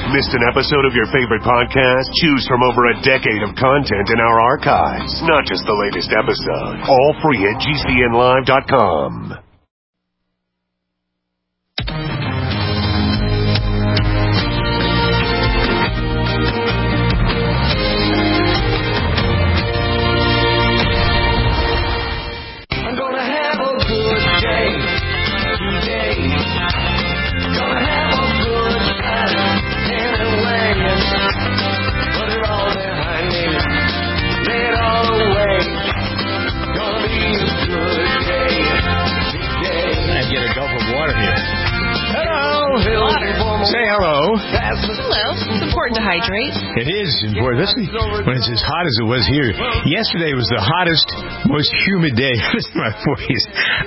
Missed an episode of your favorite podcast? Choose from over a decade of content in our archives, not just the latest episode. All free at GCNlive.com. Say hello. Hello. It's important to hydrate. It is important, especially when it's as hot as it was here. Yesterday was the hottest, most humid day. Listen to my voice.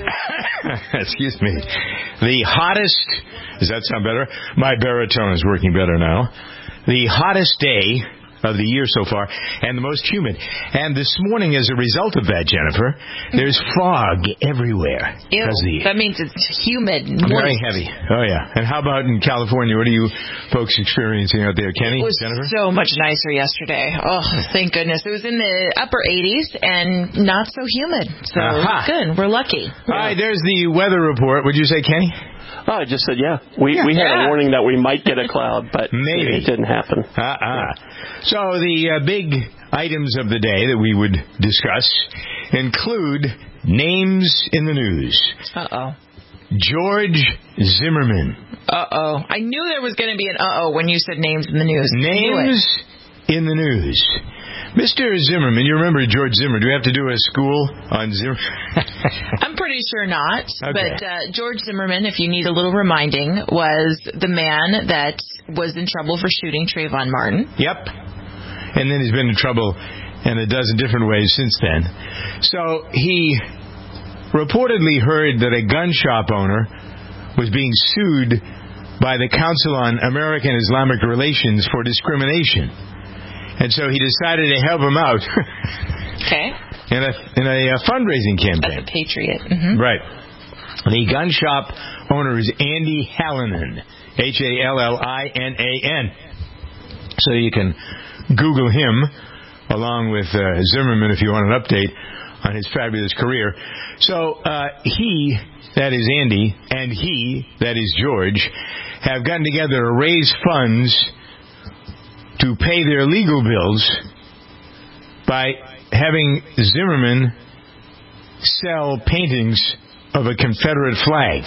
Excuse me. The hottest. Does that sound better? My baritone is working better now. The hottest day of the year so far, and the most humid. And this morning, as a result of that, Jennifer, there's fog everywhere. Ew, that means it's humid. Very heavy. Oh, yeah. And how about in California? What are you folks experiencing out there, Kenny? It was Jennifer? so much nicer yesterday. Oh, thank goodness. It was in the upper 80s and not so humid. So good. We're lucky. All right, there's the weather report. Would you say, Kenny? Oh, I just said, we had a warning that we might get a cloud, but maybe it didn't happen. So the big items of the day that we would discuss include names in the news. Uh-oh. George Zimmerman. Uh-oh. I knew there was going to be an uh-oh when you said names in the news. Names in the news. Mr. Zimmerman, you remember George Zimmerman. Do we have to do a school on Zimmerman? I'm pretty sure not. Okay. But George Zimmerman, if you need a little reminding, was the man that was in trouble for shooting Trayvon Martin. Yep. And then he's been in trouble in a dozen different ways since then. So he reportedly heard that a gun shop owner was being sued by the Council on American Islamic Relations for discrimination. And so he decided to help him out. Okay. In a fundraising campaign. As a patriot. Mm-hmm. Right. The gun shop owner is Andy Hallinan. Hallinan. So you can Google him along with Zimmerman if you want an update on his fabulous career. So he, that is Andy, and he, that is George, have gotten together to raise funds to pay their legal bills by having Zimmerman sell paintings of a Confederate flag.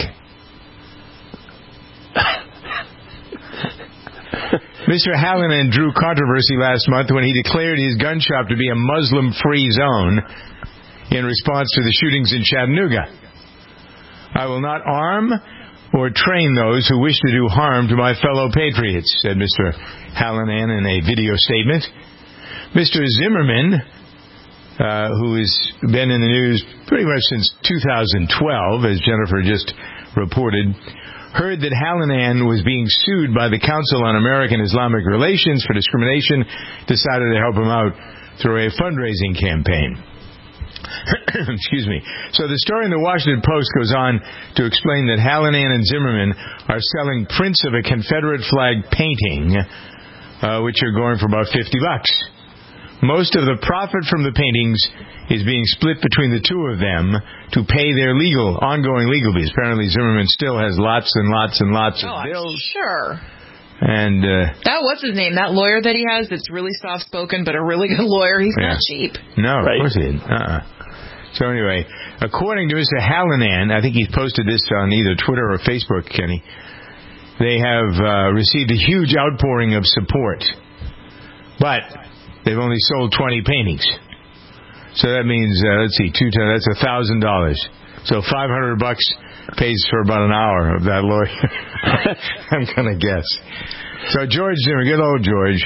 Mr. Hallinan drew controversy last month when he declared his gun shop to be a Muslim-free zone in response to the shootings in Chattanooga. I will not arm or train those who wish to do harm to my fellow patriots, said Mr. Hallinan in a video statement. Mr. Zimmerman, who has been in the news pretty much since 2012, as Jennifer just reported, heard that Hallinan was being sued by the Council on American Islamic Relations for discrimination, decided to help him out through a fundraising campaign. Excuse me. So the story in the Washington Post goes on to explain that Hallinan and Zimmerman are selling prints of a Confederate flag painting, which are going for about $50. Most of the profit from the paintings is being split between the two of them to pay their ongoing legal fees. Apparently Zimmerman still has lots and lots and lots of bills. Sure. And what's his name? That lawyer that he has that's really soft-spoken but a really good lawyer. He's not cheap. No, of course he isn't. So anyway, according to Mr. Hallinan, I think he's posted this on either Twitter or Facebook, Kenny, they have received a huge outpouring of support. But they've only sold 20 paintings. So that means, let's see, that's $1,000. So $500 pays for about an hour of that lawyer. I'm going to guess. So George Zimmer, good old George.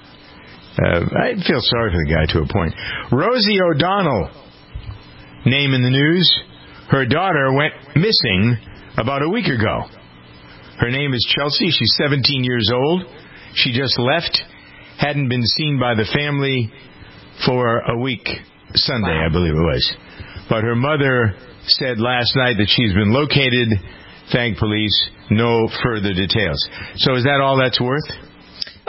I feel sorry for the guy to a point. Rosie O'Donnell, name in the news. Her daughter went missing about a week ago. Her name is Chelsea. She's 17 years old. She just left. Hadn't been seen by the family for a week. Sunday, I believe it was. But her mother said last night that she's been located. Thank police. No further details. So is that all that's worth?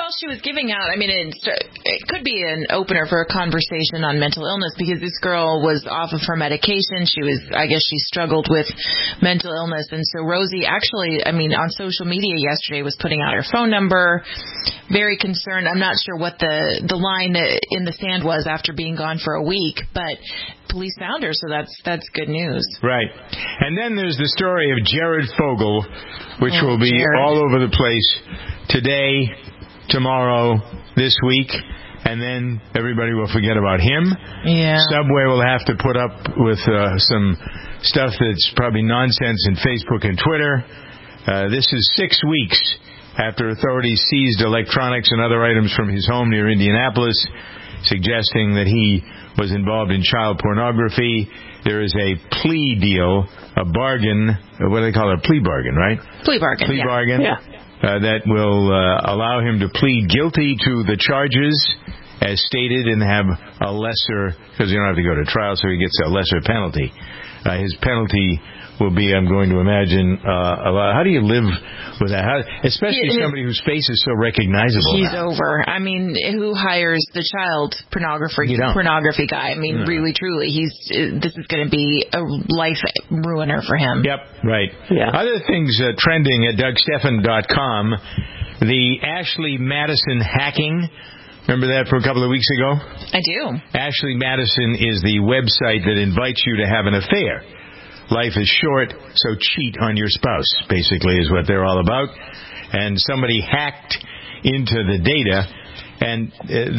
she was giving out, I mean, it could be an opener for a conversation on mental illness because this girl was off of her medication. I guess she struggled with mental illness. And so Rosie actually, I mean, on social media yesterday was putting out her phone number, very concerned. I'm not sure what the line in the sand was after being gone for a week, but police found her, so that's good news. Right. And then there's the story of Jared Fogle, which will be all over the place today, tomorrow, this week, and then everybody will forget about him. Yeah. Subway will have to put up with some stuff that's probably nonsense in Facebook and Twitter. This is 6 weeks after authorities seized electronics and other items from his home near Indianapolis, suggesting that he was involved in child pornography. There is a plea deal, a bargain, what do they call it, a plea bargain, right? Plea bargain, Plea bargain. Yeah. That will allow him to plead guilty to the charges as stated and have a lesser, because you don't have to go to trial, so he gets a lesser penalty. His penalty will be, I'm going to imagine, how do you live with that? Especially somebody whose face is so recognizable. He's over. I mean, who hires the child pornography guy? I mean, really, truly, this is going to be a life ruiner for him. Yep, right. Yeah. Other things trending at DougStephan.com, the Ashley Madison hacking. Remember that from a couple of weeks ago? I do. Ashley Madison is the website that invites you to have an affair. Life is short, so cheat on your spouse, basically, is what they're all about. And somebody hacked into the data, and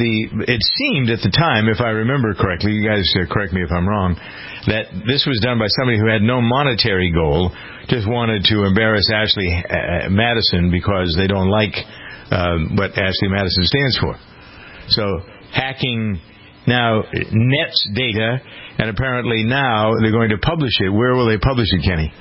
it seemed at the time, if I remember correctly, you guys correct me if I'm wrong, that this was done by somebody who had no monetary goal, just wanted to embarrass Ashley Madison because they don't like what Ashley Madison stands for. So hacking now nets data, and apparently now they're going to publish it. Where will they publish it, Kenny?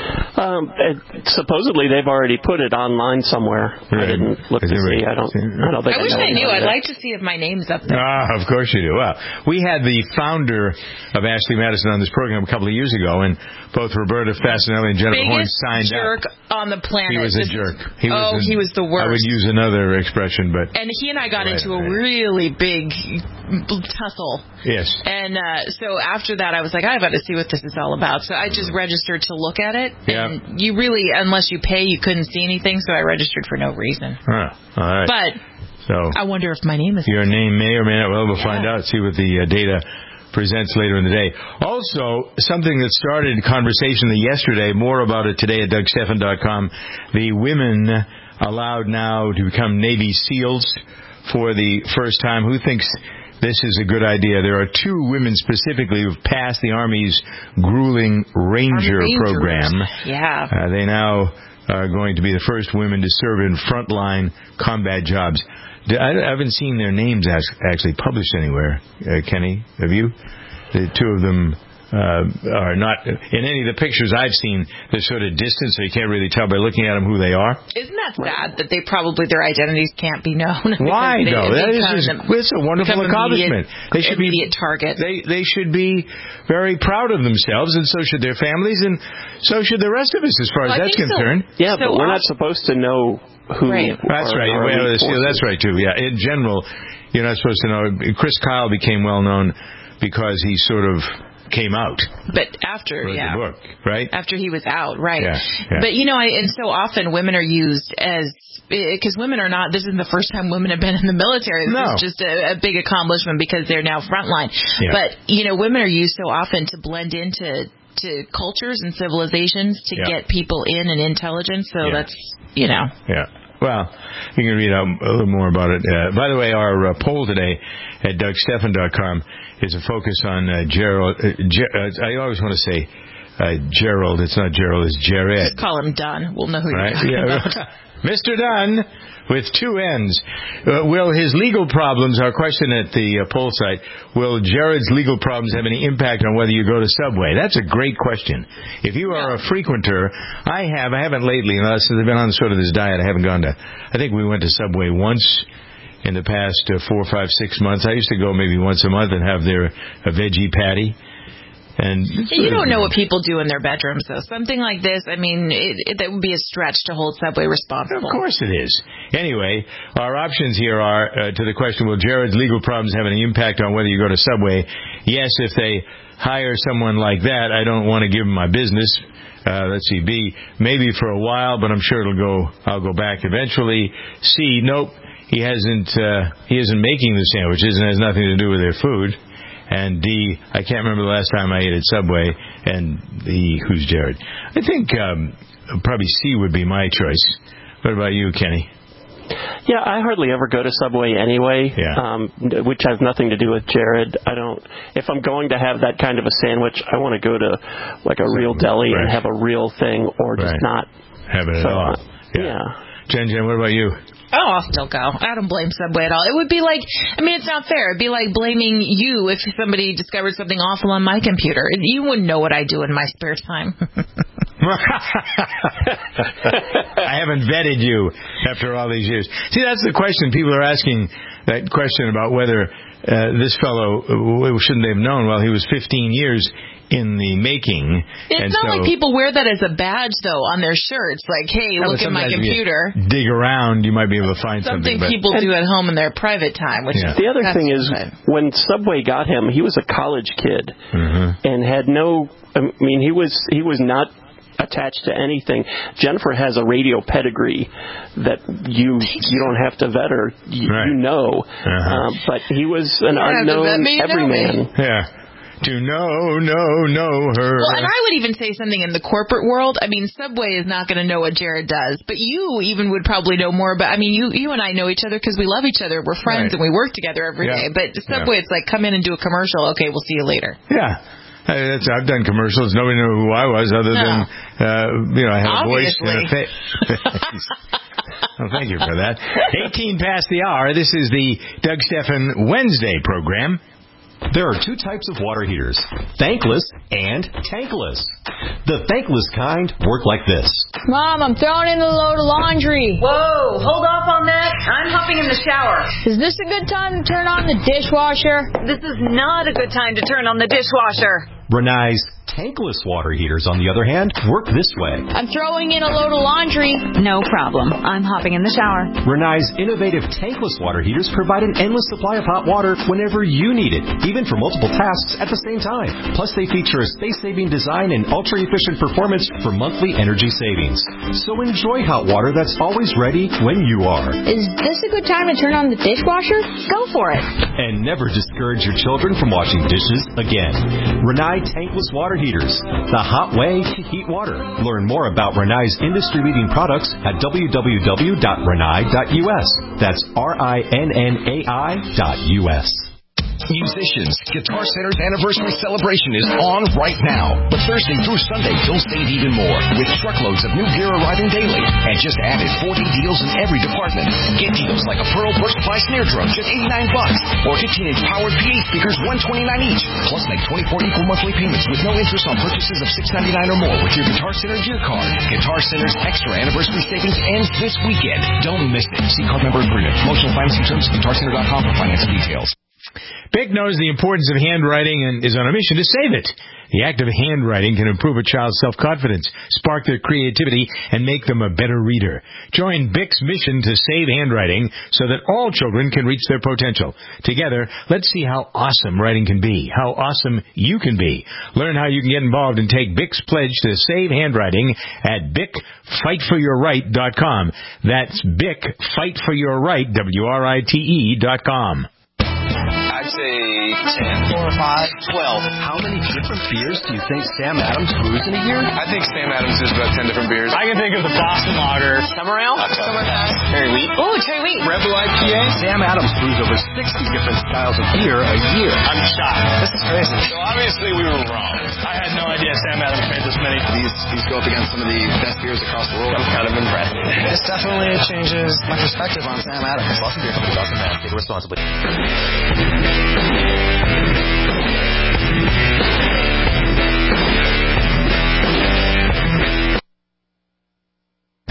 Supposedly they've already put it online somewhere. Right. I didn't look to see. I don't think I wish I knew. I'd like to see if my name's up there. Of course you do. Well, we had the founder of Ashley Madison on this program a couple of years ago, and both Roberta Fasanelli and Jennifer Horn signed jerk up. On the planet. He was a jerk. He was the worst. I would use another expression, but... And he and I got into a really big tussle. Yes. And so after that, I was like, I've got to see what this is all about. So I just registered to look at it. And you really, unless you pay, you couldn't see anything, so I registered for no reason. All right. But I wonder if my name is... Your name may or may not. Well, we'll find out, see what the data presents later in the day. Also, something that started conversation yesterday, more about it today at DougStephan.com, the women allowed now to become Navy SEALs for the first time. Who thinks this is a good idea? There are 2 women specifically who've passed the Army's grueling Ranger program. Yeah. They now are going to be the first women to serve in frontline combat jobs. I haven't seen their names actually published anywhere, Kenny. Have you? The 2 of them are not in any of the pictures I've seen. They're sort of distant, so you can't really tell by looking at them who they are. Isn't that sad that their identities can't be known? Why though? It's a wonderful accomplishment. They should be immediate targets. They should be very proud of themselves, and so should their families, and so should the rest of us, as far as that's concerned. So. Yeah, but we're not supposed to know who. Right. That's right. That's right too. Yeah, in general, you're not supposed to know. Chris Kyle became well known because he sort of came out. But after, the book, right? After he was out, right. Yeah. But, and so often women are used as, because women are not, this isn't the first time women have been in the military. This is just a big accomplishment because they're now frontline. Yeah. But, women are used so often to blend into cultures and civilizations to get people in and intelligence. So that's, Yeah. Well, you can read a little more about it. By the way, our poll today at DougStephan.com is a focus on Gerald. I always want to say Gerald. It's not Gerald. It's Jared. Just call him Dunn. We'll know who you're talking about. Mr. Dunn, with 2 N's. Will his legal problems, our question at the poll site, will Jared's legal problems have any impact on whether you go to Subway? That's a great question. If you are a frequenter, I haven't lately, unless I've been on sort of this diet, I haven't gone to, I think we went to Subway once in the past 4, 5, 6 months. I used to go maybe once a month and have a veggie patty. And you don't know what people do in their bedrooms, though. Something like this, I mean, that would be a stretch to hold Subway responsible. Of course it is. Anyway, our options here are, to the question, will Jared's legal problems have any impact on whether you go to Subway? Yes, if they hire someone like that, I don't want to give them my business. Let's see. B, maybe for a while, but I'm sure I'll go back eventually. C, nope, he isn't making the sandwiches and has nothing to do with their food. And D, I can't remember the last time I ate at Subway. And E, who's Jared? I think probably C would be my choice. What about you, Kenny? Yeah, I hardly ever go to Subway anyway, which has nothing to do with Jared. If I'm going to have that kind of a sandwich, I want to go to like a real deli and have a real thing, or just not have it at all. Yeah. Jen, what about you? Oh, I'll still go. I don't blame Subway at all. It would be like, it's not fair. It'd be like blaming you if somebody discovered something awful on my computer. You wouldn't know what I do in my spare time. I haven't vetted you after all these years. See, that's the question. People are asking that question about whether this fellow, shouldn't they have known? Well, he was 15 years in the making. It's not like people wear that as a badge, though, on their shirts. Like, hey, look at my computer. Dig around, you might be able to find something. People do at home in their private time. Which the other thing is, when Subway got him, he was a college kid and had no. He was not attached to anything. Jennifer has a radio pedigree that you don't have to vet her. You know. But he was an unknown everyman. Yeah. To know her. Well, and I would even say something in the corporate world. Subway is not going to know what Jared does, but you even would probably know more about. You and I know each other because we love each other. We're friends and we work together every day. But Subway, it's like, come in and do a commercial. Okay, we'll see you later. Yeah. I've done commercials. Nobody knew who I was other than, I had a voice and a face. Well, thank you for that. 18 past the hour. This is the Doug Stephan Wednesday program. There are two types of water heaters, thankless and tankless. The thankless kind work like this. Mom, I'm throwing in a load of laundry. Whoa, hold off on that. I'm hopping in the shower. Is this a good time to turn on the dishwasher? This is not a good time to turn on the dishwasher. Rinnai's tankless water heaters, on the other hand, work this way. I'm throwing in a load of laundry. No problem. I'm hopping in the shower. Rinnai's innovative tankless water heaters provide an endless supply of hot water whenever you need it, even for multiple tasks at the same time. Plus, they feature a space-saving design and ultra-efficient performance for monthly energy savings. So enjoy hot water that's always ready when you are. Is this a good time to turn on the dishwasher? Go for it. And never discourage your children from washing dishes again. Rinnai tankless water heaters, the hot way to heat water. Learn more about Rinnai's industry-leading products at www.rinnai.us. That's RINNAI.us. Musicians, Guitar Center's anniversary celebration is on right now. But Thursday through Sunday, you'll save even more with truckloads of new gear arriving daily and just added 40 deals in every department. Get deals like a Pearl Burst Fly snare drum, just $89, or 15-inch powered PA speakers, $129 each. Plus, make 24 equal monthly payments with no interest on purchases of $699 or more with your Guitar Center gear card. Guitar Center's extra anniversary savings ends this weekend. Don't miss it. See card member agreement. Promotional financing terms at GuitarCenter.com for financing details. BIC knows the importance of handwriting and is on a mission to save it. The act of handwriting can improve a child's self-confidence, spark their creativity, and make them a better reader. Join BIC's mission to save handwriting so that all children can reach their potential. Together, let's see how awesome writing can be, how awesome you can be. Learn how you can get involved and take BIC's pledge to save handwriting at BICFightForYourRight.com. That's BICFightForYourRight, WRITE.com. I'd say 10. 4 or 5. 12. How many different beers do you think Sam Adams brews in a year? I think Sam Adams is about 10 different beers. I can think of the Boston Lager. Summer Ale? Summerfest. Cherry Wheat. Ooh, Cherry Wheat. Rebel IPA. Sam Adams brews over 60 different styles of beer a year. I'm shocked. This is crazy. So obviously we were wrong. I had no idea Sam Adams made this many. These go up against some of the best beers across the world. I'm kind of impressed. This definitely changes my perspective on Sam Adams. Boston Beer Company, Boston, Mass. Take it responsibly.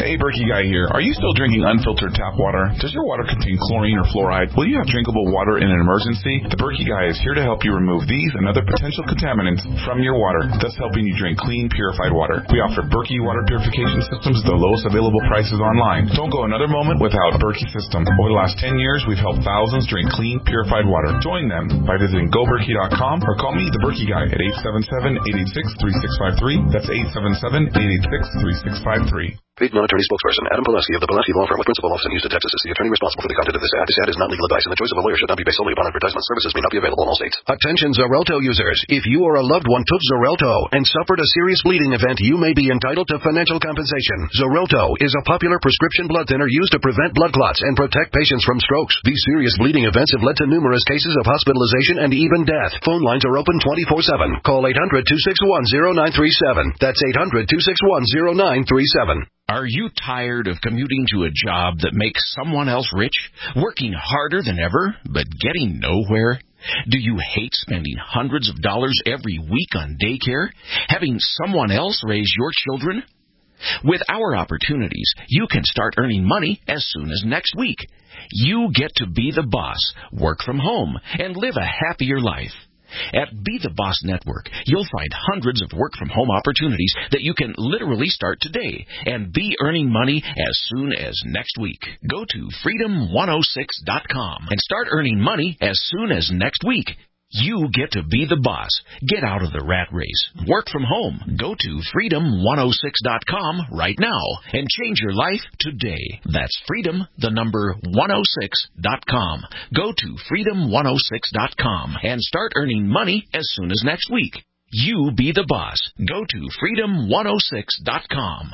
Hey, Berkey Guy here. Are you still drinking unfiltered tap water? Does your water contain chlorine or fluoride? Will you have drinkable water in an emergency? The Berkey Guy is here to help you remove these and other potential contaminants from your water, thus helping you drink clean, purified water. We offer Berkey water purification systems at the lowest available prices online. Don't go another moment without Berkey system. Over the last 10 years, we've helped thousands drink clean, purified water. Join them by visiting goberkey.com or call me, the Berkey Guy, at 877-886-3653. That's 877-886-3653. Paid non-attorney spokesperson Adam Pulaski of the Pulaski Law Firm with principal office in Houston, Texas is the attorney responsible for the content of this ad. This ad is not legal advice, and the choice of a lawyer should not be based solely upon advertisement. Services may not be available in all states. Attention Xarelto users. If you or a loved one took Xarelto and suffered a serious bleeding event, you may be entitled to financial compensation. Xarelto is a popular prescription blood thinner used to prevent blood clots and protect patients from strokes. These serious bleeding events have led to numerous cases of hospitalization and even death. Phone lines are open 24/7. Call 800-261-0937. That's 800-261-0937. Are you tired of commuting to a job that makes someone else rich, working harder than ever, but getting nowhere? Do you hate spending hundreds of dollars every week on daycare, having someone else raise your children? With our opportunities, you can start earning money as soon as next week. You get to be the boss, work from home, and live a happier life. At Be the Boss Network, you'll find hundreds of work-from-home opportunities that you can literally start today and be earning money as soon as next week. Go to freedom106.com and start earning money as soon as next week. You get to be the boss. Get out of the rat race. Work from home. Go to freedom106.com right now and change your life today. That's freedom106.com. Go to freedom106.com and start earning money as soon as next week. You be the boss. Go to freedom106.com.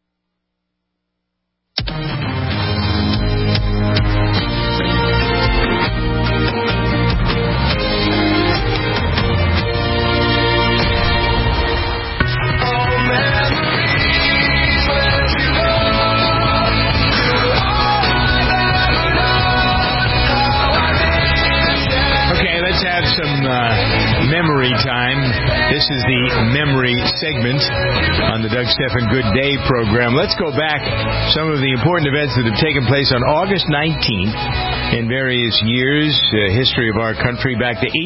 Have some memory time. This is the memory segment on the Doug Stephan Good Day program. Let's go back some of the important events that have taken place on August 19th in various years, history of our country, back to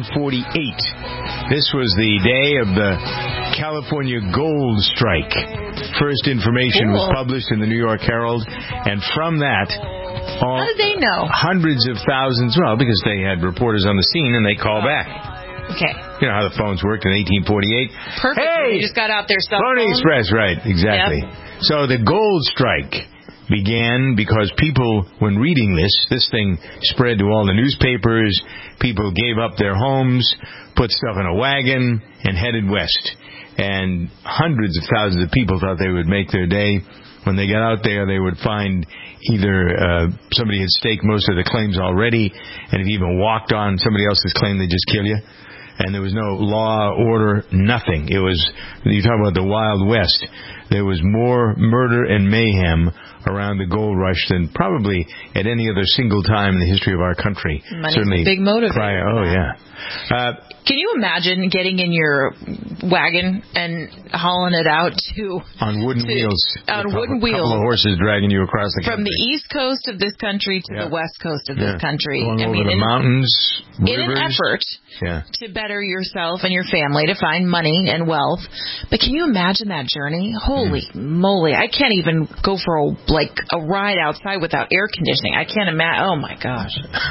1848. This was the day of the California Gold Strike. First information was published in the New York Herald, and from that, how did they know? Hundreds of thousands, well, because they had reporters on the scene and they called back. Okay. You know how the phones worked in 1848? Perfect. Hey! You just got out there cell Pony phone. Express, right, exactly. Yep. So the gold strike began because people, when reading this thing spread to all the newspapers, people gave up their homes, put stuff in a wagon, and headed west. And hundreds of thousands of people thought they would make their day. When they got out there, they would find either somebody had staked most of the claims already, and if you even walked on somebody else's claim, they'd just kill you. And there was no law, order, nothing. It was, you talk about the Wild West. There was more murder and mayhem around the gold rush than probably at any other single time in the history of our country. Money's certainly a big motivator. Prior, oh, yeah. Can you imagine getting in your wagon and hauling it out on wooden wheels? On wooden wheels. A couple of horses dragging you across the country. From the east coast of this country to the west coast of this country. Going over the mountains, rivers. In an effort to better yourself and your family, to find money and wealth. But can you imagine that journey? Holy moly. I can't even go for a ride outside without air conditioning. I can't imagine. Oh, my gosh.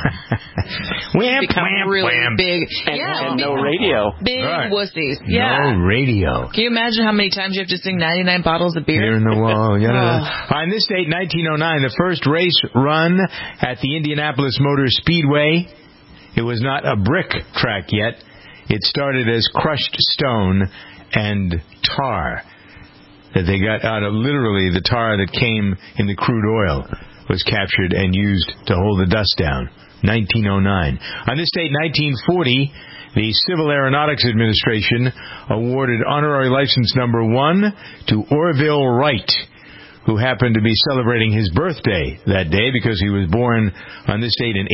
Really big. And no radio. Big wussies. Yeah. No radio. Can you imagine how many times you have to sing 99 bottles of beer? Beer in the wall. On this date, 1909, the first race run at the Indianapolis Motor Speedway. It was not a brick track yet. It started as crushed stone and tar that they got out of, literally the tar that came in the crude oil was captured and used to hold the dust down. 1909. On this date, 1940, the Civil Aeronautics Administration awarded honorary license number 1 to Orville Wright, who happened to be celebrating his birthday that day because he was born on this date in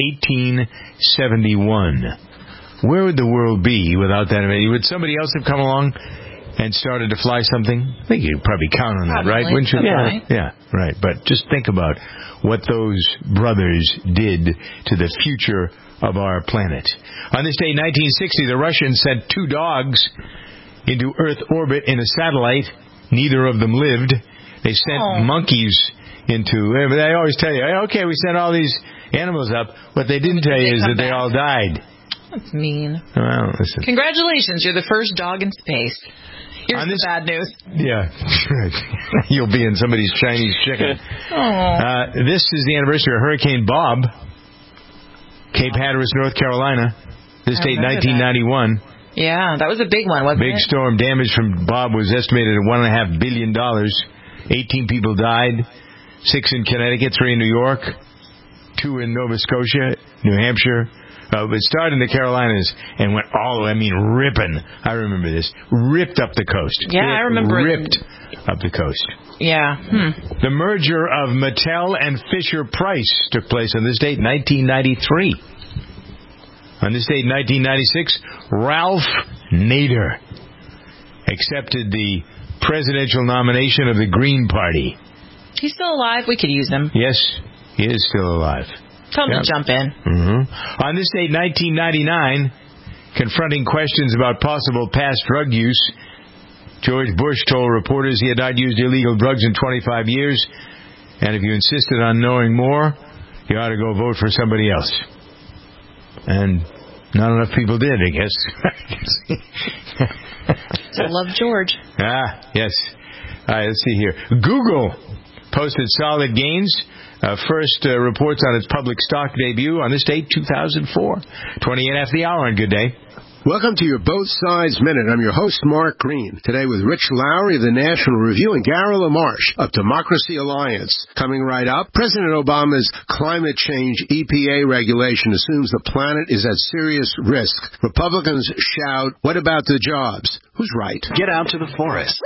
1871. Where would the world be without that? Would somebody else have come along and started to fly something. I think you'd probably count on that, right? Wouldn't you? Yeah, right. But just think about what those brothers did to the future of our planet. On this day, 1960, the Russians sent 2 dogs into Earth orbit in a satellite. Neither of them lived. They sent monkeys into... They always tell you, okay, we sent all these animals up. What they didn't tell you is that they all died. That's mean. Well, listen. Congratulations, you're the first dog in space. Here's the bad news. Yeah. You'll be in somebody's Chinese chicken. This is the anniversary of Hurricane Bob. Cape Hatteras, North Carolina. This date, 1991. Yeah, that was a big one, wasn't it? Big storm. Damage from Bob was estimated at $1.5 billion. 18 people died. 6 in Connecticut, 3 in New York, 2 in Nova Scotia, New Hampshire. It started in the Carolinas and went all the way, ripping. I remember this. Ripped up the coast. Yeah, I remember. Ripped up the coast. Yeah. The merger of Mattel and Fisher-Price took place on this date, 1993. On this date, 1996, Ralph Nader accepted the presidential nomination of the Green Party. He's still alive. We could use him. Yes, he is still alive. Tell him to jump in. On this date, 1999, confronting questions about possible past drug use, George Bush told reporters he had not used illegal drugs in 25 years, and if you insisted on knowing more, you ought to go vote for somebody else. And not enough people did, I guess. So love George. Yes. All right, let's see here. Google posted solid gains. First reports on its public stock debut on this date, 2004. 28 after the hour on Good Day. Welcome to your Both Sides Minute. I'm your host, Mark Green. Today with Rich Lowry of the National Review and Garo LaMarche of Democracy Alliance. Coming right up, President Obama's climate change EPA regulation assumes the planet is at serious risk. Republicans shout, what about the jobs? Who's right? Get out to the forest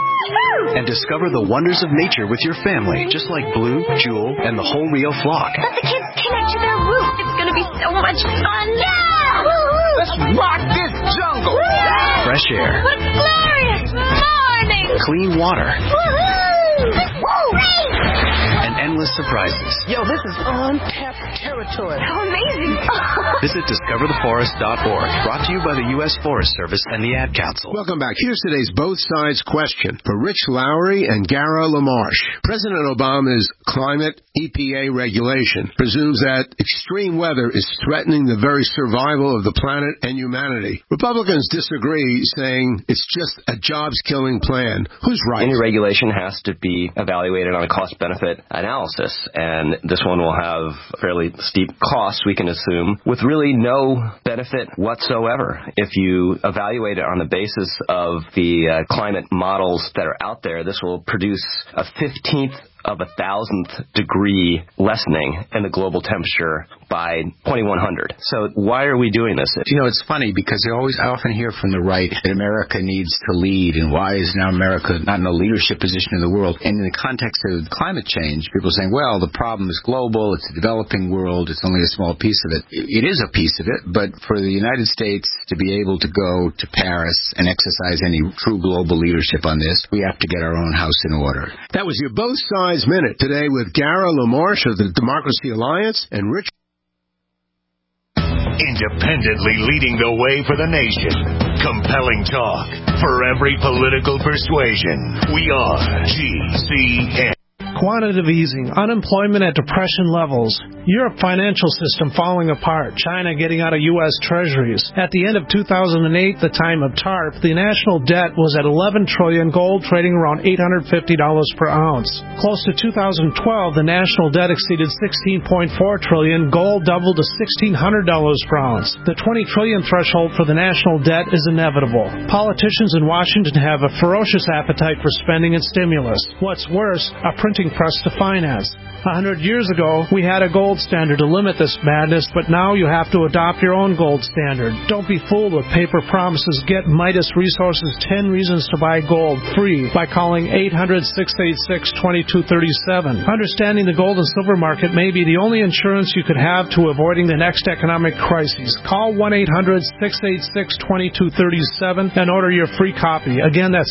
and discover the wonders of nature with your family, just like Blue, Jewel, and the whole Rio flock. Let the kids connect to their roots. It's going to be so much fun. Yeah! Woo-hoo! Let's rock this jungle. Woo-hoo! Fresh air. What glorious morning! Clean water. Woo-hoo! Great! And endless surprises. Yo, this is untapped territory. How amazing. Visit discovertheforest.org. Brought to you by the U.S. Forest Service and the Ad Council. Welcome back. Here's today's Both Sides question for Rich Lowry and Garo LaMarche. President Obama's climate EPA regulation presumes that extreme weather is threatening the very survival of the planet and humanity. Republicans disagree, saying it's just a jobs-killing plan. Who's right? Any regulation has to be evaluated on a cost-benefit analysis, and this one will have fairly steep costs, we can assume, with really no benefit whatsoever. If you evaluate it on the basis of the climate models that are out there, this will produce a 15th of a 1,000th degree lessening in the global temperature by 2100. So why are we doing this? You know, it's funny because I often hear from the right that America needs to lead, and why is now America not in a leadership position in the world? And in the context of climate change, people are saying, well, the problem is global, it's a developing world, it's only a small piece of it. It is a piece of it, but for the United States to be able to go to Paris and exercise any true global leadership on this, we have to get our own house in order. That was your Both Sides Minute today with Garo LaMarche of the Democracy Alliance and Rich. Independently leading the way for the nation. Compelling talk for every political persuasion. We are GCN. Quantitative easing, unemployment at depression levels, Europe financial system falling apart, China getting out of U.S. treasuries. At the end of 2008, the time of TARP, the national debt was at $11 trillion, gold trading around $850 per ounce. Close to 2012, the national debt exceeded $16.4 trillion, gold doubled to $1,600 per ounce. The $20 trillion threshold for the national debt is inevitable. Politicians in Washington have a ferocious appetite for spending and stimulus. What's worse, a printing printing press to finance. 100 years ago, we had a gold standard to limit this madness, but now you have to adopt your own gold standard. Don't be fooled with paper promises. Get Midas Resources 10 Reasons to Buy Gold free by calling 800-686-2237. Understanding the gold and silver market may be the only insurance you could have to avoiding the next economic crisis. Call 1-800-686-2237 and order your free copy. Again, that's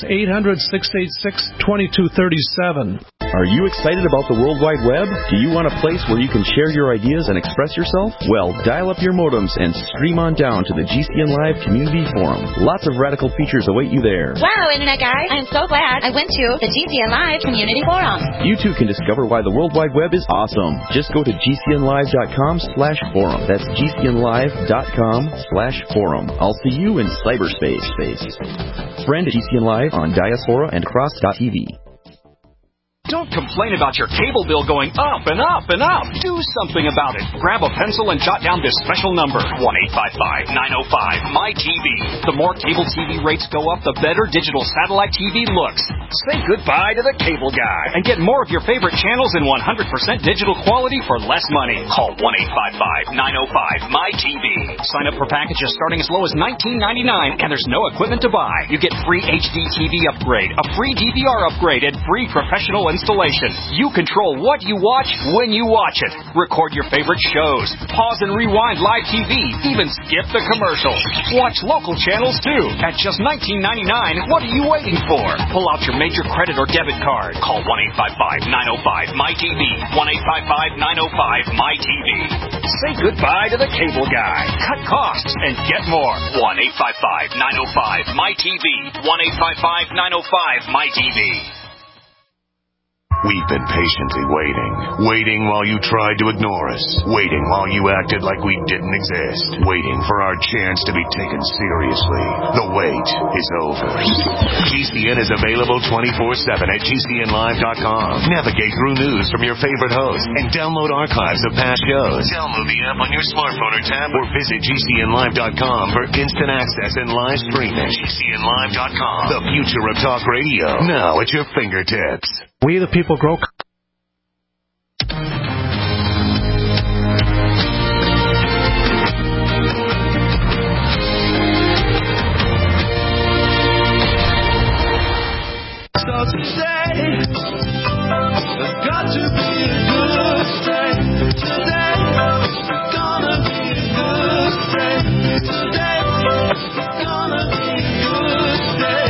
800-686-2237. Are you excited about the World Wide Web? Do you want a place where you can share your ideas and express yourself? Well, dial up your modems and stream on down to the GCN Live Community Forum. Lots of radical features await you there. Wow, Internet guys, I'm so glad I went to the GCN Live Community Forum. You too can discover why the World Wide Web is awesome. Just go to gcnlive.com/forum. That's gcnlive.com/forum. I'll see you in cyberspace. Friend GCN Live on Diaspora and Cross.tv. Don't complain about your cable bill going up and up and up. Do something about it. Grab a pencil and jot down this special number, 1-855-905-MY-TV. The more cable TV rates go up, the better digital satellite TV looks. Say goodbye to the cable guy and get more of your favorite channels in 100% digital quality for less money. Call 1-855-905-MY-TV. Sign up for packages starting as low as $19.99, and there's no equipment to buy. You get free HD TV upgrade, a free DVR upgrade, and free professional installation. You control what you watch when you watch it. Record your favorite shows. Pause and rewind live TV. Even skip the commercials. Watch local channels too. At just $19.99, what are you waiting for? Pull out your major credit or debit card. Call 1-855-905-MY-TV. 1-855-905-MY-TV. Say goodbye to the cable guy. Cut costs and get more. 1-855-905-MY-TV. 1-855-905-MY-TV. We've been patiently waiting while you tried to ignore us, waiting while you acted like we didn't exist, waiting for our chance to be taken seriously. The wait is over. GCN is available 24/7 at GCNlive.com. Navigate through news from your favorite hosts and download archives of past shows. Download the app on your smartphone or tablet or visit GCNlive.com for instant access and live streaming. GCNlive.com, the future of talk radio, now at your fingertips. We the people grow. So today, there's got to be a good day. Today, it's gonna be a good day. Today, it's gonna be a good day.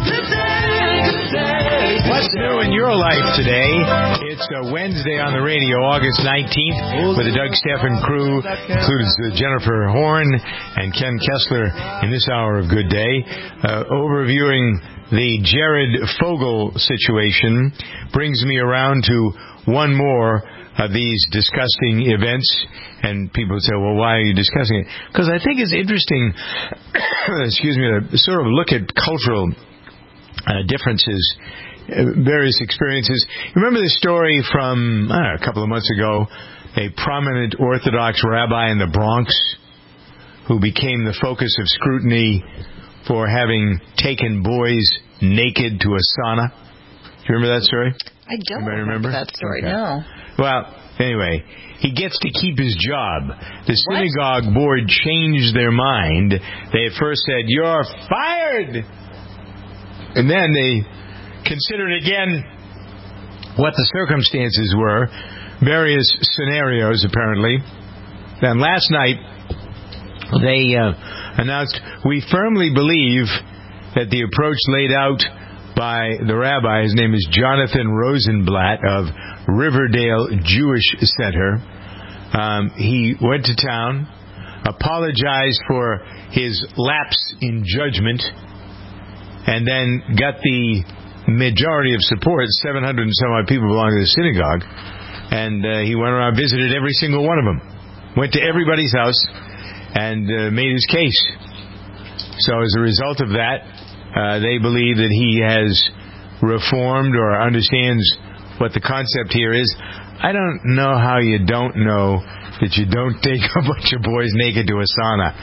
What's new in your life today? It's a Wednesday on the radio, August 19th, with the Doug Steffen crew, includes Jennifer Horn and Ken Kessler in this hour of Good Day, overviewing the Jared Fogle situation. Brings me around to one more of these disgusting events, and people say, well, why are you discussing it? Because I think it's interesting, excuse me, to sort of look at cultural differences, various experiences. Remember the story from a couple of months ago, a prominent Orthodox rabbi in the Bronx who became the focus of scrutiny for having taken boys naked to a sauna? Do you remember that story? I don't remember that story, okay. no. Well, anyway, he gets to keep his job. The synagogue board changed their mind. They at first said, "You're fired!" And then they considered again what the circumstances were, various scenarios apparently. Then last night they announced, "We firmly believe that the approach laid out by the rabbi," his name is Jonathan Rosenblatt of Riverdale Jewish Center, he went to town, apologized for his lapse in judgment, and then got the majority of support. 700 and some odd people belong to the synagogue, and he went around, visited every single one of them, went to everybody's house, and made his case. So as a result of that, they believe that he has reformed or understands what the concept here is. I don't know how you don't know that you don't take a bunch of boys naked to a sauna.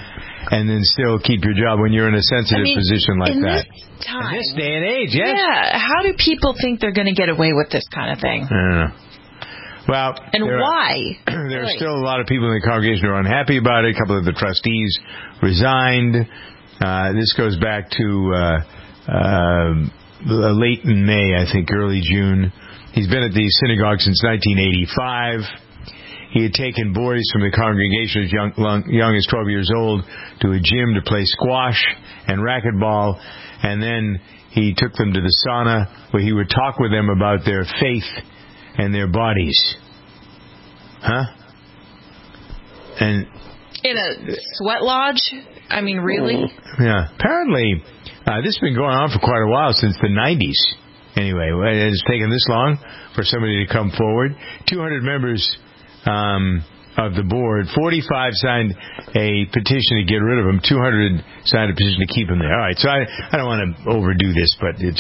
and then still keep your job when you're in a sensitive position like that. In this day and age, yes. Yeah. How do people think they're going to get away with this kind of thing? I don't know. Well, and why? There are still a lot of people in the congregation who are unhappy about it. A couple of the trustees resigned. This goes back to late in May, I think, early June. He's been at the synagogue since 1985. He had taken boys from the congregation as young as 12 years old to a gym to play squash and racquetball, and then he took them to the sauna where he would talk with them about their faith and their bodies. Huh? And in a sweat lodge? I mean, really? Yeah. Apparently, this has been going on for quite a while, since the 90s. Anyway, it's taken this long for somebody to come forward. 200 members of the board, 45 signed a petition to get rid of him. 200 signed a petition to keep him there. All right, so I don't want to overdo this, but it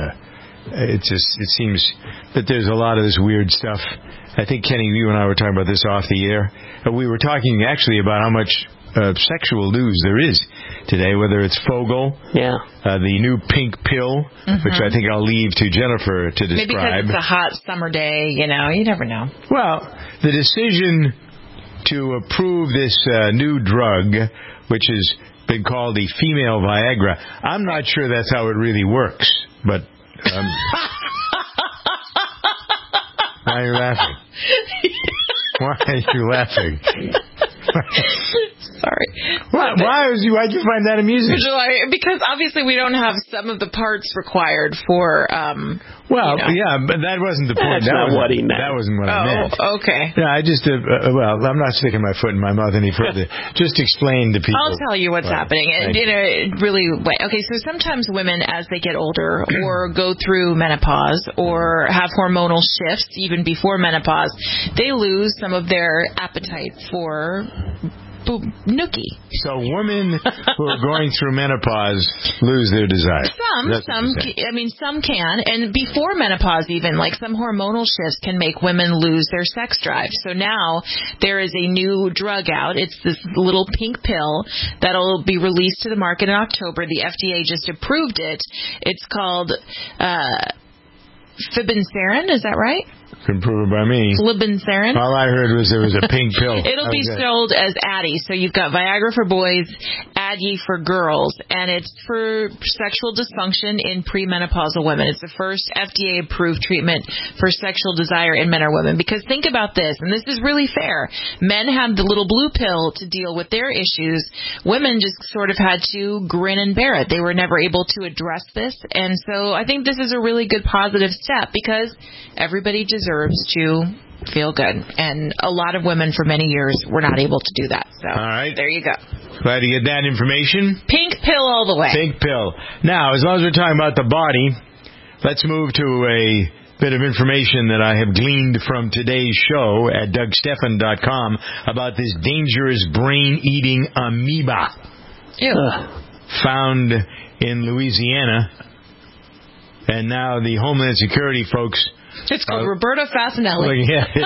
seems that there's a lot of this weird stuff. I think, Kenny, you and I were talking about this off the air. We were talking actually about how much sexual news there is today, whether it's Fogel, the new pink pill, which I think I'll leave to Jennifer to describe. Maybe because it's a hot summer day, you never know. Well, the decision to approve this new drug, which has been called the female Viagra, I'm not sure that's how it really works, but... why are you laughing? Why are you laughing? Sorry. Why'd you find that amusing? Because obviously we don't have some of the parts required for... yeah, but that wasn't the point. That's not what he meant. That wasn't what I meant. Oh, okay. Yeah, I just... I'm not sticking my foot in my mouth any further. Just explain to people. I'll tell you what's happening. In a really way. Okay, so sometimes women, as they get older or go through menopause or have hormonal shifts even before menopause, they lose some of their appetite for... nookie. So women who are going through menopause lose their desire. Some can, and before menopause even, like some hormonal shifts can make women lose their sex drive. So now there is a new drug out. It's this little pink pill that'll be released to the market in October. The FDA just approved it. It's called Fibinserin, is that right? Can prove it by me. Fibinserin. All I heard was there was a pink pill. It'll be sold as Addy. So you've got Viagra for boys, Addy for girls, and it's for sexual dysfunction in premenopausal women. It's the first FDA-approved treatment for sexual desire in men or women. Because think about this, and this is really fair. Men had the little blue pill to deal with their issues. Women just sort of had to grin and bear it. They were never able to address this. And so I think this is a really good positive step because everybody deserves to feel good. And a lot of women for many years were not able to do that. So all right. There you go. Glad to get that information. Pink pill all the way. Pink pill. Now, as long as we're talking about the body, let's move to a bit of information that I have gleaned from today's show at DougStephan.com about this dangerous brain-eating amoeba. Ew. Found in Louisiana. And now the Homeland Security folks... It's called Roberta Fasanelli.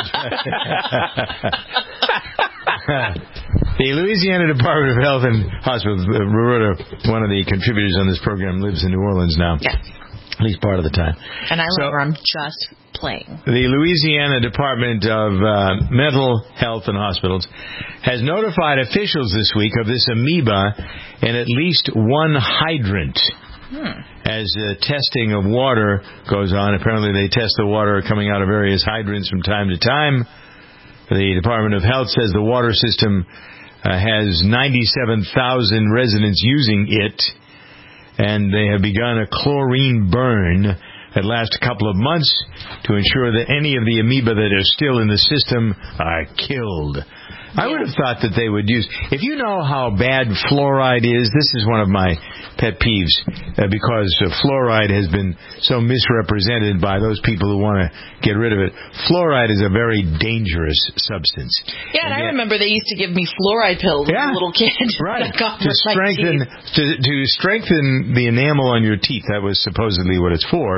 The Louisiana Department of Health and Hospitals, Roberta, one of the contributors on this program, lives in New Orleans now. Yes. At least part of the time. And I live where I'm just playing. The Louisiana Department of Mental Health and Hospitals has notified officials this week of this amoeba in at least one hydrant. As testing of water goes on, apparently they test the water coming out of various hydrants from time to time. The Department of Health says the water system has 97,000 residents using it, and they have begun a chlorine burn that lasts a couple of months to ensure that any of the amoeba that are still in the system are killed. I would have thought that they would use... If you know how bad fluoride is, this is one of my pet peeves, because fluoride has been so misrepresented by those people who want to get rid of it. Fluoride is a very dangerous substance. Yeah, and I remember they used to give me fluoride pills as a little kid. Right. To strengthen the enamel on your teeth. That was supposedly what it's for.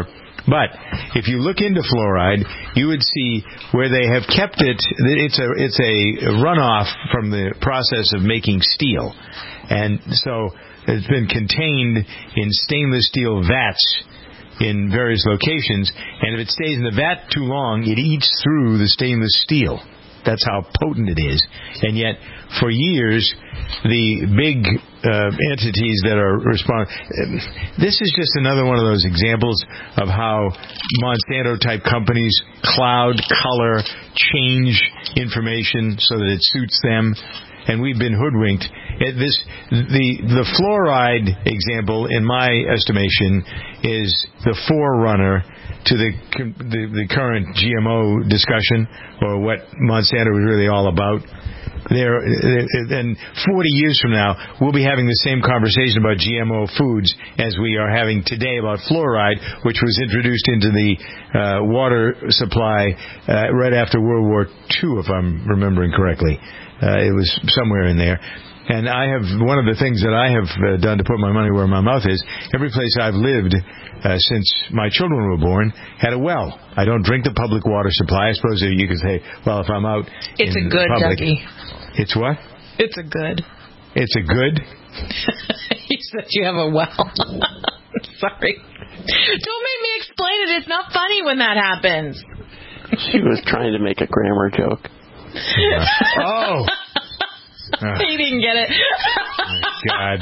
But if you look into fluoride, you would see where they have kept it. It's a runoff from the process of making steel, and so it's been contained in stainless steel vats in various locations. And if it stays in the vat too long, it eats through the stainless steel. That's how potent it is. And yet, for years, the big entities that are responsible... This is just another one of those examples of how Monsanto-type companies cloud, color, change information so that it suits them. And we've been hoodwinked. The fluoride example, in my estimation, is the forerunner to the current GMO discussion, or what Monsanto is really all about. And 40 years from now, we'll be having the same conversation about GMO foods as we are having today about fluoride, which was introduced into the water supply right after World War II, if I'm remembering correctly. It was somewhere in there. And one of the things that I have done to put my money where my mouth is, every place I've lived since my children were born had a well. I don't drink the public water supply. I suppose you could say, well, if I'm out it's in a good, public... Dougie. It's what? It's a good. It's a good? You said you have a well. Sorry. Don't make me explain it. It's not funny when that happens. She was trying to make a grammar joke. Oh. He didn't get it. Oh, God.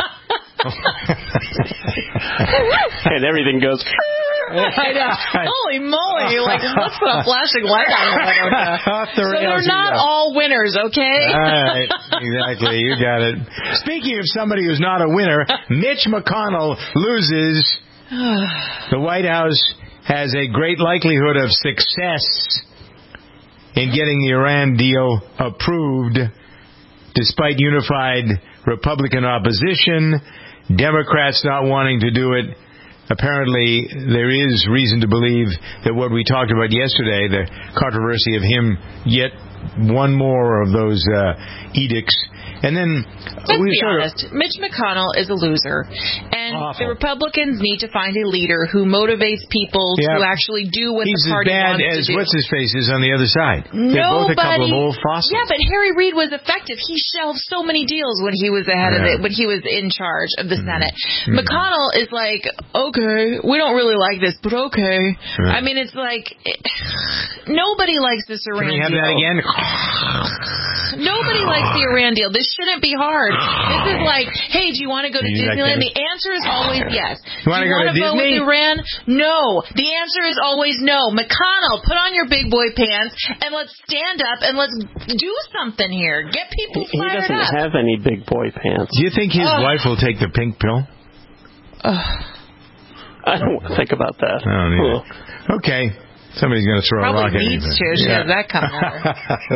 And everything goes... I know. Holy moly. Like, let's put a flashing light on it. So they're not all winners, okay? All right. Exactly. You got it. Speaking of somebody who's not a winner, Mitch McConnell loses. The White House has a great likelihood of success in getting the Iran deal approved, despite unified Republican opposition, Democrats not wanting to do it. Apparently, there is reason to believe that what we talked about yesterday, the controversy of him yet one more of those edicts. And then let's be honest, Mitch McConnell is a loser, and the Republicans need to find a leader who motivates people to actually do what the party wants to do. He's as bad as what's-his-face is on the other side. They're both a couple of old fossils. Yeah, but Harry Reid was effective. He shelved so many deals when he was ahead of it, when he was in charge of the Senate. McConnell is like, okay, we don't really like this, but okay. I mean, it's like, nobody likes this Iran deal. Can we have that again? Nobody likes the Iran deal. This shouldn't be hard. This is like, hey, do you want to go to Disneyland? The answer is always yes. You want to go to Disney? Vote with Iran? No. The answer is always no. McConnell, put on your big boy pants and let's stand up and let's do something here. Get people fired up. He doesn't have any big boy pants. Do you think his wife will take the pink pill? I don't want to think about that. I don't either. Okay. Somebody's going to throw a rock at me. Probably needs to. She has that coming over.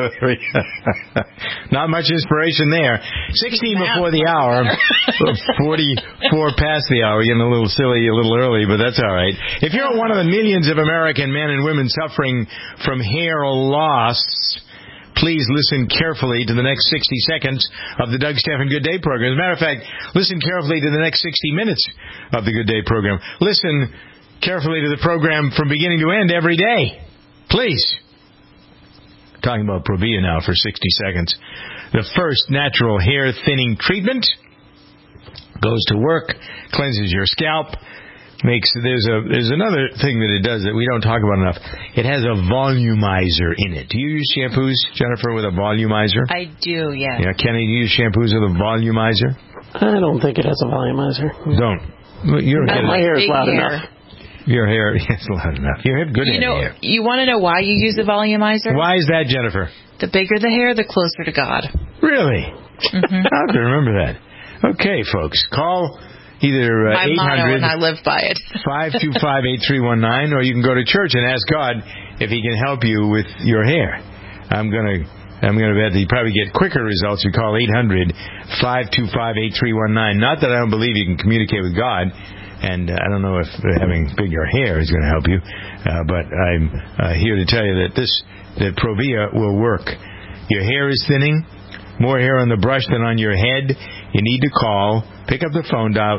Not much inspiration there. 16 before the hour. 44 past the hour. Getting a little silly, a little early, but that's all right. If you're one of the millions of American men and women suffering from hair loss, please listen carefully to the next 60 seconds of the Doug Stephan Good Day program. As a matter of fact, listen carefully to the next 60 minutes of the Good Day program. Listen carefully to the program from beginning to end every day. Please. Talking about Provia now for 60 seconds. The first natural hair thinning treatment goes to work, cleanses your scalp, there's another thing that it does that we don't talk about enough. It has a volumizer in it. Do you use shampoos, Jennifer, with a volumizer? I do, yes. Yeah, Kenny, do you use shampoos with a volumizer? I don't think it has a volumizer. Don't. My hair is loud enough. Your hair is loud enough. You have good hair. You want to know why you use a volumizer? Why is that, Jennifer? The bigger the hair, the closer to God. Really? Mm-hmm. I have to remember that. Okay, folks. Call either 800 and I live by it. 525-8319, or you can go to church and ask God if He can help you with your hair. I'm gonna bet that you probably get quicker results. You call 800-525-8319. Not that I don't believe you can communicate with God. And I don't know if having bigger hair is going to help you, but I'm here to tell you that that Provia will work. Your hair is thinning. more hair on the brush than on your head, you need to call. Pick up the phone, dial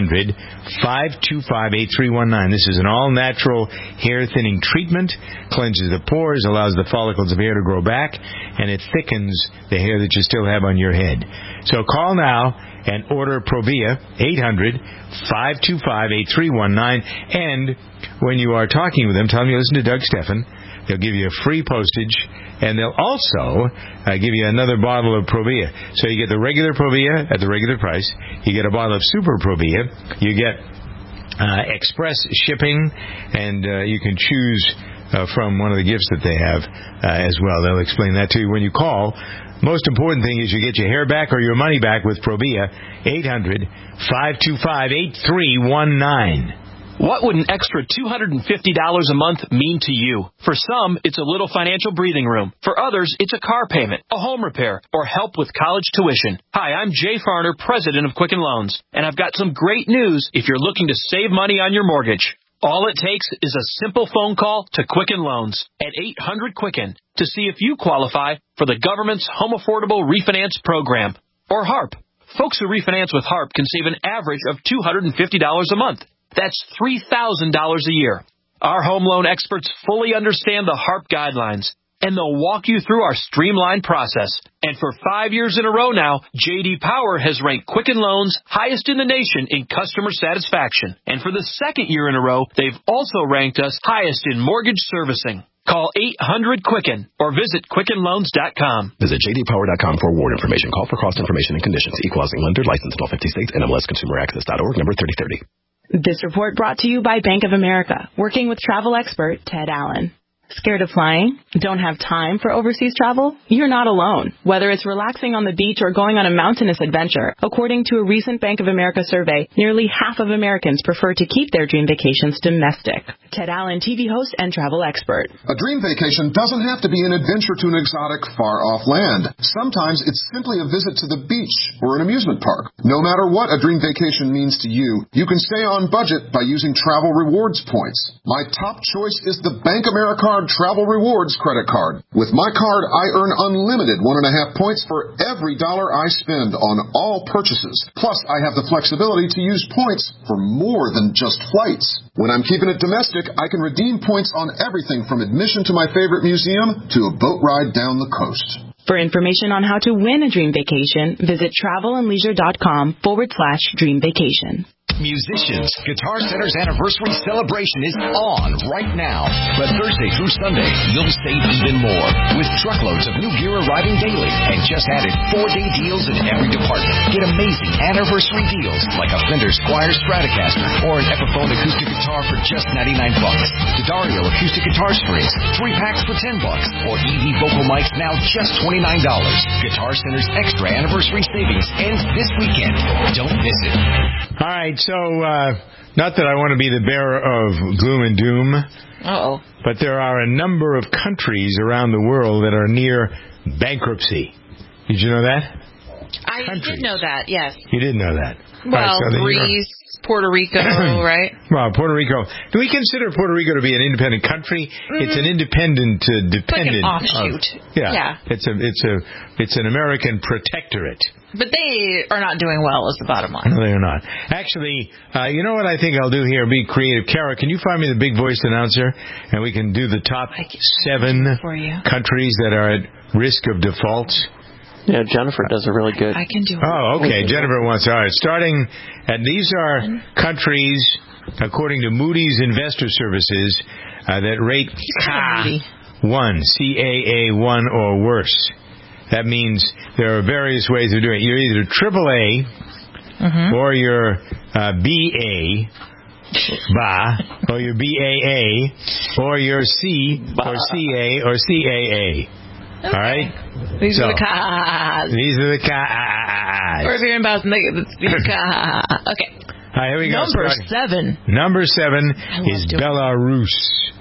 800-525-8319. This is an all-natural hair thinning treatment, cleanses the pores, allows the follicles of hair to grow back, and it thickens the hair that you still have on your head. So call now and order Provia, 800-525-8319. And when you are talking with them, tell them you listen to Doug Stephan. They'll give you a free postage, and they'll also give you another bottle of Provia. So you get the regular Provia at the regular price. You get a bottle of Super Provia. You get express shipping, and you can choose from one of the gifts that they have as well. They'll explain that to you when you call. Most important thing is you get your hair back or your money back with Provia, 800-525-8319. What would an extra $250 a month mean to you? For some, it's a little financial breathing room. For others, it's a car payment, a home repair, or help with college tuition. Hi, I'm Jay Farner, president of Quicken Loans, and I've got some great news if you're looking to save money on your mortgage. All it takes is a simple phone call to Quicken Loans at 800-QUICKEN to see if you qualify for the government's Home Affordable Refinance Program, or HARP. Folks who refinance with HARP can save an average of $250 a month. That's $3,000 a year. Our home loan experts fully understand the HARP guidelines, and they'll walk you through our streamlined process. And for 5 years in a row now, J.D. Power has ranked Quicken Loans highest in the nation in customer satisfaction. And for the second year in a row, they've also ranked us highest in mortgage servicing. Call 800-QUICKEN or visit QuickenLoans.com. Visit jdpower.com for award information. Call for cost information and conditions. Equal housing lender, licensed in all 50 states, NMLSConsumerAccess.org, number 3030. This report brought to you by Bank of America, working with travel expert Ted Allen. Scared of flying? Don't have time for overseas travel? You're not alone. Whether it's relaxing on the beach or going on a mountainous adventure, according to a recent Bank of America survey, nearly half of Americans prefer to keep their dream vacations domestic. Ted Allen, TV host and travel expert. A dream vacation doesn't have to be an adventure to an exotic, far-off land. Sometimes it's simply a visit to the beach or an amusement park. No matter what a dream vacation means to you, you can stay on budget by using travel rewards points. My top choice is the Bank America Travel Rewards credit card. With my card, I earn unlimited 1.5 points for every dollar I spend on all purchases. Plus, I have the flexibility to use points for more than just flights. When I'm keeping it domestic, I can redeem points on everything from admission to my favorite museum to a boat ride down the coast. For information on how to win a dream vacation, visit travelandleisure.com/dream vacation. Musicians, Guitar Center's anniversary celebration is on right now. But Thursday through Sunday, you'll save even more with truckloads of new gear arriving daily and just added 4-day deals in every department. Get amazing anniversary deals like a Fender Squier Stratocaster or an Epiphone acoustic guitar for just $99. D'Addario acoustic guitar strings, 3 packs for $10, or EV vocal mics now just $29. Guitar Center's extra anniversary savings ends this weekend. Don't miss it. All right, so not that I want to be the bearer of gloom and doom, but there are a number of countries around the world that are near bankruptcy. Did you know that? I did know that, yes. You did know that. Well, right, so Greece, Puerto Rico, right? Well, Puerto Rico. Do we consider Puerto Rico to be an independent country? Mm-hmm. It's an independent, dependent. Like an offshoot. Yeah. It's an American protectorate. But they are not doing well, is the bottom line. No, they are not. Actually, you know what I think I'll do here? Be creative. Kara, can you find me the big voice announcer? And we can do the top 7 countries that are at risk of default. Yeah, Jennifer does a really good. I can do it. Oh, okay. Jennifer wants. All right. Starting, and these are countries, according to Moody's Investor Services, that rate CAA1, CAA1 or worse. That means there are various ways of doing it. You're either AAA or you're BA, or you're BAA, or you're C, or CA, or CAA. Okay. All right? These are the Ka's. These are the Ka's. Or if you're in Boston, it's the Ka. Okay. All right, here we go. Number 7 is Belarus.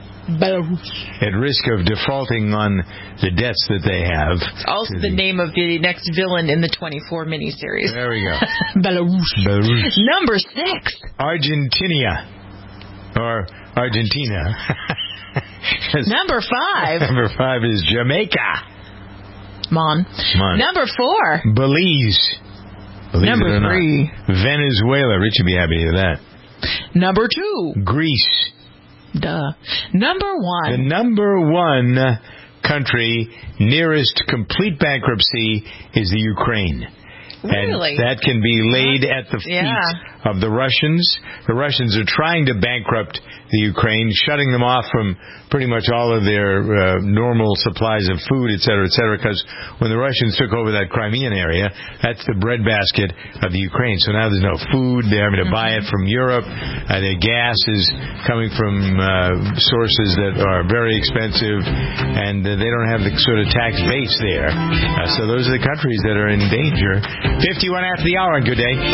At risk of defaulting on the debts that they have. It's also the name of the next villain in the 24 miniseries. There we go. Belarus. Number 6. Argentina. Or Argentina. Number 5. Number 5 is Jamaica. Mon. Number 4. Belize. Number 3. Venezuela. Rich would be happy to hear that. Number 2. Greece. Duh. Number 1. The number 1 country nearest complete bankruptcy is the Ukraine. Really? And that can be laid at the feet of the Russians. The Russians are trying to bankrupt the Ukraine, shutting them off from pretty much all of their normal supplies of food, et cetera, because when the Russians took over that Crimean area, that's the breadbasket of the Ukraine. So now there's no food. They're having to buy it from Europe. Their gas is coming from sources that are very expensive, and they don't have the sort of tax base there. So those are the countries that are in danger. 51 after the hour on Good Day.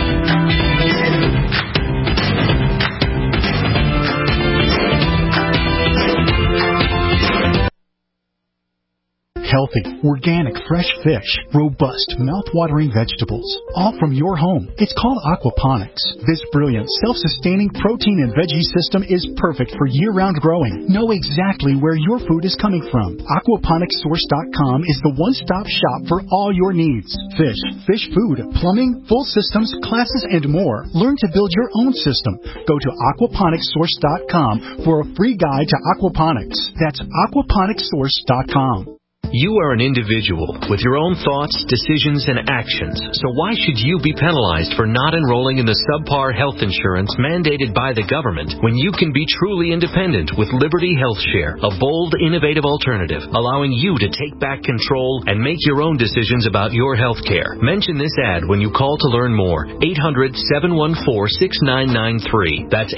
Healthy, organic, fresh fish, robust, mouth-watering vegetables, all from your home. It's called aquaponics. This brilliant, self-sustaining protein and veggie system is perfect for year-round growing. Know exactly where your food is coming from. Aquaponicssource.com is the one-stop shop for all your needs. Fish, fish food, plumbing, full systems, classes, and more. Learn to build your own system. Go to aquaponicssource.com for a free guide to aquaponics. That's aquaponicssource.com. You are an individual with your own thoughts, decisions, and actions. So why should you be penalized for not enrolling in the subpar health insurance mandated by the government when you can be truly independent with Liberty Health Share, a bold, innovative alternative, allowing you to take back control and make your own decisions about your health care. Mention this ad when you call to learn more. 800-714-6993. That's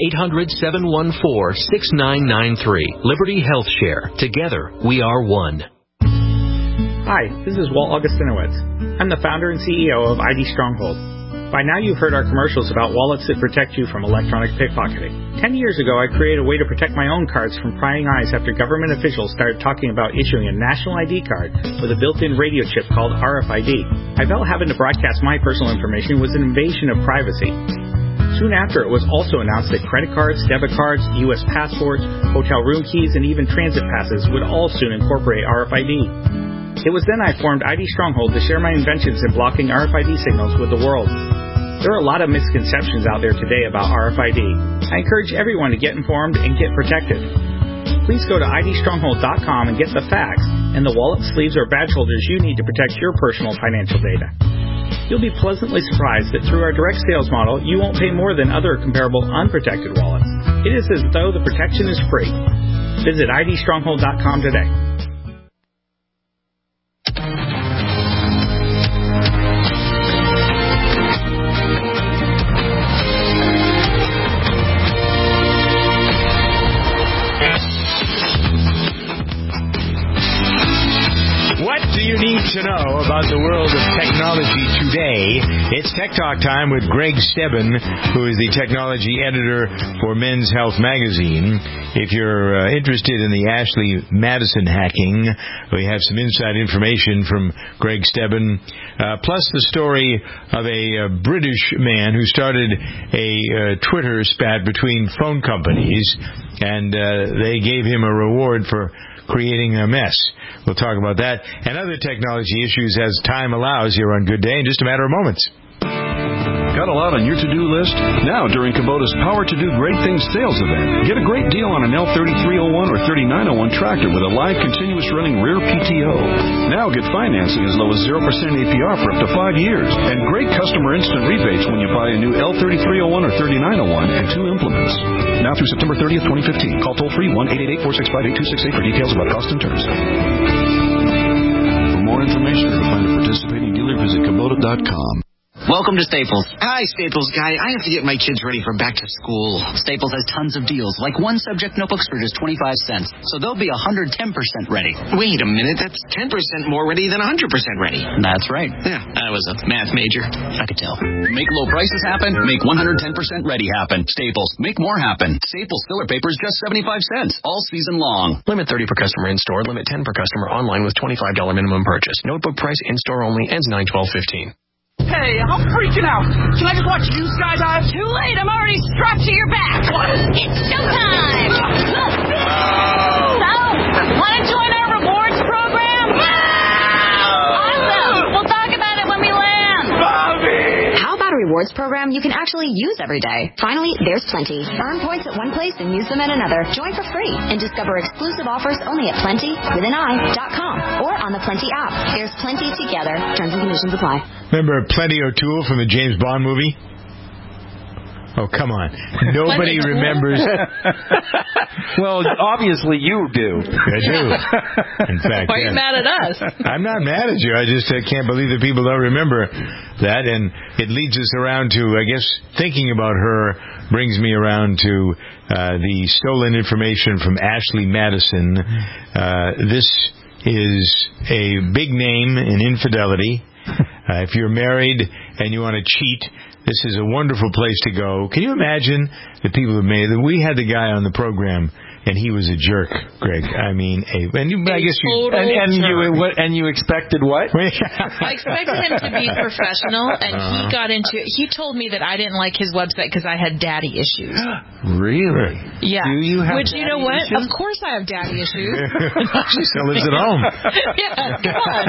800-714-6993. Liberty Health Share. Together, we are one. Hi, this is Walt Augustinowitz. I'm the founder and CEO of ID Stronghold. By now you've heard our commercials about wallets that protect you from electronic pickpocketing. 10 years ago, I created a way to protect my own cards from prying eyes after government officials started talking about issuing a national ID card with a built-in radio chip called RFID. I felt having to broadcast my personal information was an invasion of privacy. Soon after, it was also announced that credit cards, debit cards, U.S. passports, hotel room keys, and even transit passes would all soon incorporate RFID. It was then I formed ID Stronghold to share my inventions in blocking RFID signals with the world. There are a lot of misconceptions out there today about RFID. I encourage everyone to get informed and get protected. Please go to idstronghold.com and get the facts and the wallet, sleeves, or badge holders you need to protect your personal financial data. You'll be pleasantly surprised that through our direct sales model, you won't pay more than other comparable unprotected wallets. It is as though the protection is free. Visit idstronghold.com today. To know about the world of technology today. It's Tech Talk time with Greg Stebbin, who is the technology editor for Men's Health magazine. If you're interested in the Ashley Madison hacking, we have some inside information from Greg Stebbin, plus the story of a British man who started a Twitter spat between phone companies, and they gave him a reward for creating a mess. We'll talk about that and other technology issues as time allows here on Good Day in just a matter of moments. Got a lot on your to-do list? Now, during Kubota's Power to Do Great Things sales event, get a great deal on an L3301 or 3901 tractor with a live continuous running rear PTO. Now get financing as low as 0% APR for up to 5 years, and great customer instant rebates when you buy a new L3301 or 3901 and 2 implements. Now through September 30th, 2015. Call toll-free 1-888-465-8268 for details about cost and terms. For more information or to find a participating dealer, visit Kubota.com. Welcome to Staples. Hi, Staples guy. I have to get my kids ready for back to school. Staples has tons of deals, like one subject notebooks for just 25 cents. So they'll be 110% ready. Wait a minute, that's 10% more ready than 100% ready. That's right. Yeah, I was a math major. I could tell. Make low prices happen. Make 110% ready happen. Staples. Make more happen. Staples filler paper is just 75 cents all season long. Limit 30 per customer in-store. Limit 10 per customer online with $25 minimum purchase. Notebook price in-store only. Ends 9/12/15. Hey, I'm freaking out. Can I just watch you skydive? Too late. I'm already strapped to your back. What? It's showtime. So, want to join our rewards program? No! rewards program you can actually use every day. Finally, there's Plenty. Earn points at one place and use them at another. Join for free and discover exclusive offers only at PlentyWithAnI.com or on the Plenty app. There's Plenty together. Terms and conditions apply. Remember Plenty O'Toole from the James Bond movie? Oh, come on. Nobody remembers. Well, obviously you do. I do. In fact, why are you mad at us? I'm not mad at you. I just can't believe that people don't remember that. And it leads us around to, I guess, thinking about her brings me around to the stolen information from Ashley Madison. This is a big name in infidelity. If you're married and you want to cheat, this is a wonderful place to go. Can you imagine the people who made it? We had the guy on the program, and he was a jerk, Greg. I mean, I guess you expected what? I expected him to be professional, and he got into. He told me that I didn't like his website because I had daddy issues. Really? Yeah. Do you have? Which, you know what? Issues? Of course, I have daddy issues. She still lives at home. Yeah, come on.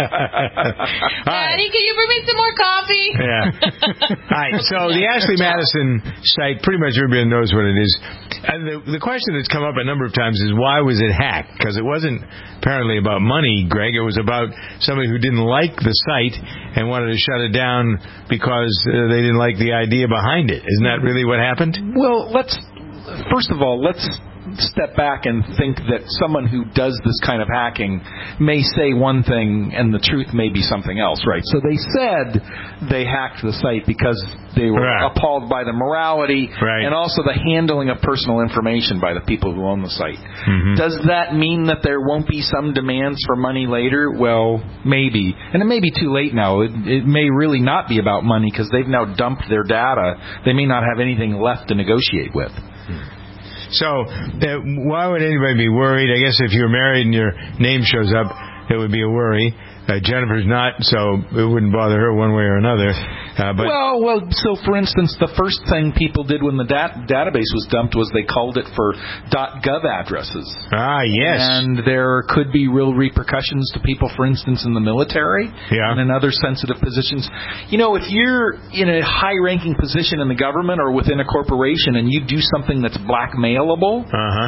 Daddy, can you bring me some more coffee? Yeah. All right. So the Ashley Madison site, pretty much everybody knows what it is. The question that's come up a number of times is, why was it hacked? Because it wasn't apparently about money, Greg. It was about somebody who didn't like the site and wanted to shut it down because they didn't like the idea behind it. Isn't that really what happened? Well, first of all, let's step back and think that someone who does this kind of hacking may say one thing and the truth may be something else, right? So they said they hacked the site because they were appalled by the morality and also the handling of personal information by the people who own the site. Mm-hmm. Does that mean that there won't be some demands for money later? Well, maybe. And it may be too late now. It may really not be about money because they've now dumped their data. They may not have anything left to negotiate with. So, why would anybody be worried? I guess if you're married and your name shows up, it would be a worry. Jennifer's not, so it wouldn't bother her one way or another. But so for instance, the first thing people did when the database was dumped was they called it for .gov addresses. Ah, yes. And there could be real repercussions to people, for instance, in the military and in other sensitive positions. You know, if you're in a high-ranking position in the government or within a corporation and you do something that's blackmailable,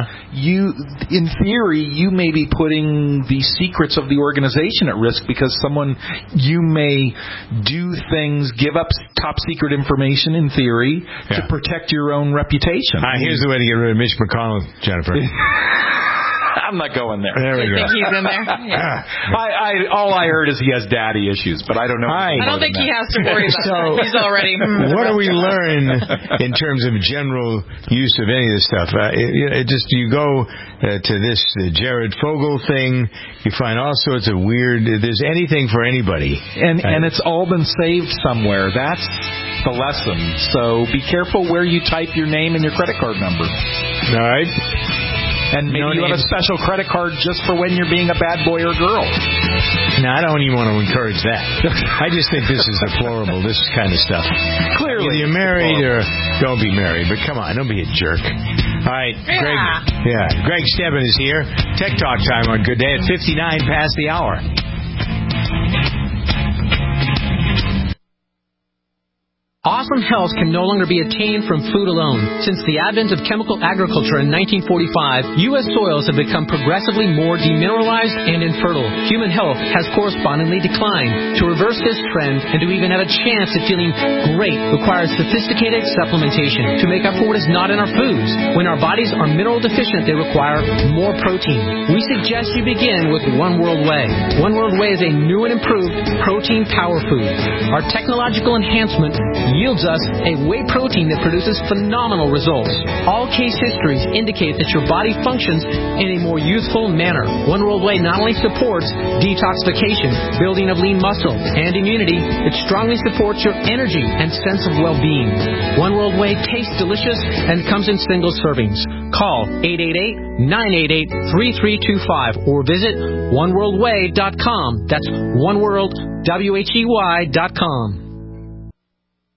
in theory, you may be putting the secrets of the organization at risk because you may do things, give up top secret information in theory to protect your own reputation. Here's the way to get rid of Mitch McConnell, Jennifer. I'm not going there. There we go. You think he's in there? Yeah. All I heard is he has daddy issues, but I don't know. I don't think he has to worry about that. He's already. What do we learn in terms of general use of any of this stuff? You go to this Jared Fogle thing, you find all sorts of weird. There's anything for anybody, and it's all been saved somewhere. That's the lesson. So be careful where you type your name and your credit card number. All right. And maybe you have a special credit card just for when you're being a bad boy or girl. No, I don't even want to encourage that. I just think this is deplorable, this kind of stuff. Clearly. Either you're married or don't be married, but come on, don't be a jerk. All right, Greg Stebbin is here. Tech Talk time on Good Day at 59 past the hour. Awesome health can no longer be attained from food alone. Since the advent of chemical agriculture in 1945, U.S. soils have become progressively more demineralized and infertile. Human health has correspondingly declined. To reverse this trend and to even have a chance at feeling great requires sophisticated supplementation to make up for what is not in our foods. When our bodies are mineral deficient, they require more protein. We suggest you begin with One World Whey. One World Whey is a new and improved protein power food. Our technological enhancement yields us a whey protein that produces phenomenal results. All case histories indicate that your body functions in a more youthful manner. One World Whey not only supports detoxification, building of lean muscle, and immunity, it strongly supports your energy and sense of well-being. One World Whey tastes delicious and comes in single servings. Call 888-988-3325 or visit oneworldwhey.com. That's oneworldwhey.com.